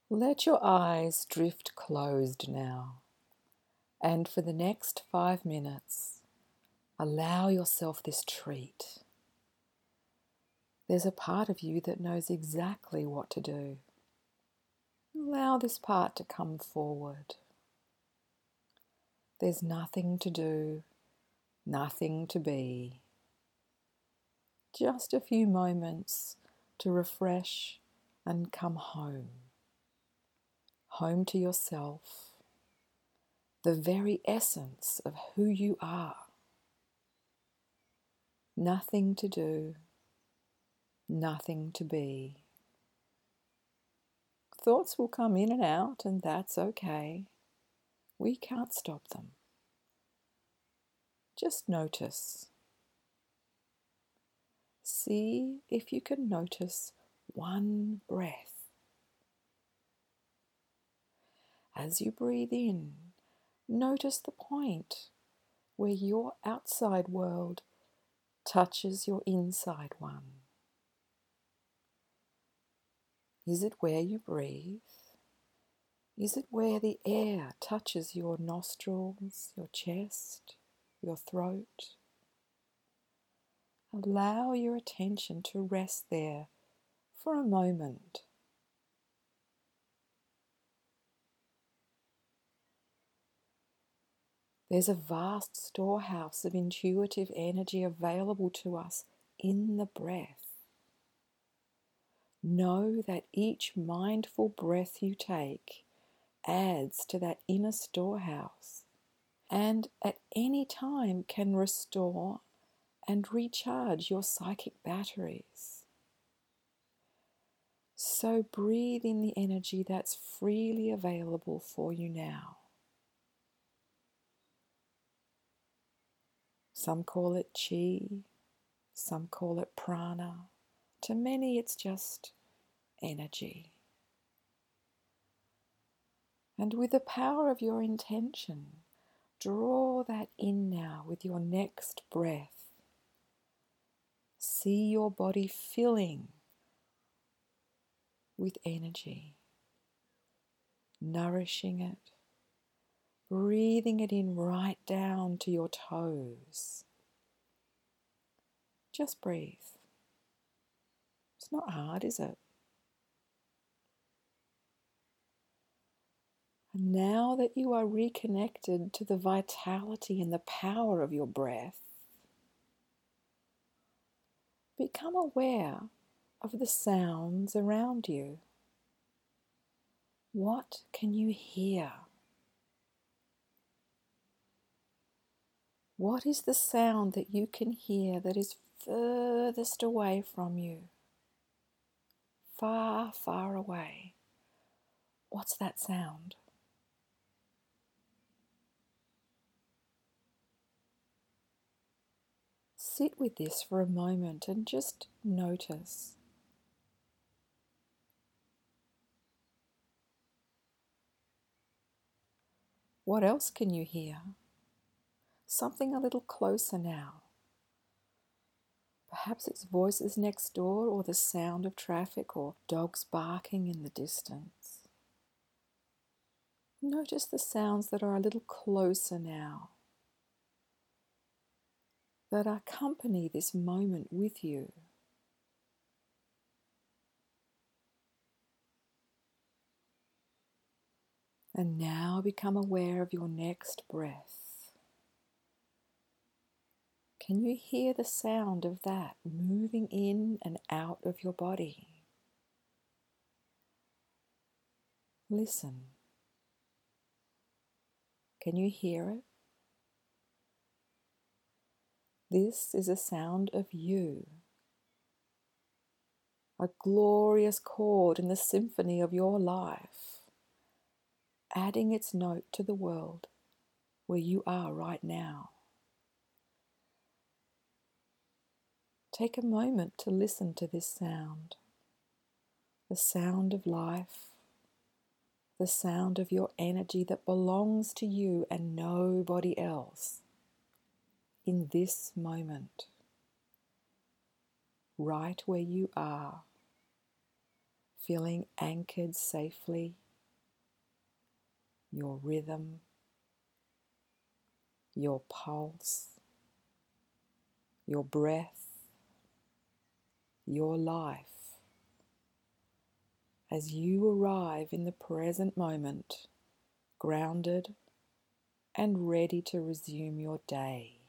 Let your eyes drift closed now, and for the next 5 minutes, allow yourself this treat. There's a part of you that knows exactly what to do. Allow this part to come forward. There's nothing to do, nothing to be. Just a few moments to refresh and come home. Home to yourself, the very essence of who you are. Nothing to do, nothing to be. Thoughts will come in and out, and that's okay. We can't stop them. Just notice. See if you can notice one breath. As you breathe in, notice the point where your outside world touches your inside one. Is it where you breathe? Is it where the air touches your nostrils, your chest, your throat? Allow your attention to rest there for a moment. There's a vast storehouse of intuitive energy available to us in the breath. Know that each mindful breath you take adds to that inner storehouse and at any time can restore and recharge your psychic batteries. So breathe in the energy that's freely available for you now. Some call it chi, some call it prana. To many it's just energy. And with the power of your intention, draw that in now with your next breath. See your body filling with energy, nourishing it, breathing it in right down to your toes. Just breathe. It's not hard, is it? And now that you are reconnected to the vitality and the power of your breath, become aware of the sounds around you. What can you hear? What is the sound that you can hear that is furthest away from you? Far, far away. What's that sound? Sit with this for a moment and just notice. What else can you hear? Something a little closer now. Perhaps it's voices next door or the sound of traffic or dogs barking in the distance. Notice the sounds that are a little closer now, that accompany this moment with you. And now become aware of your next breath. Can you hear the sound of that moving in and out of your body? Listen. Can you hear it? This is a sound of you, a glorious chord in the symphony of your life, adding its note to the world where you are right now. Take a moment to listen to this sound, the sound of life, the sound of your energy that belongs to you and nobody else in this moment, right where you are, feeling anchored safely, your rhythm, your pulse, your breath, your life, as you arrive in the present moment, grounded and ready to resume your day.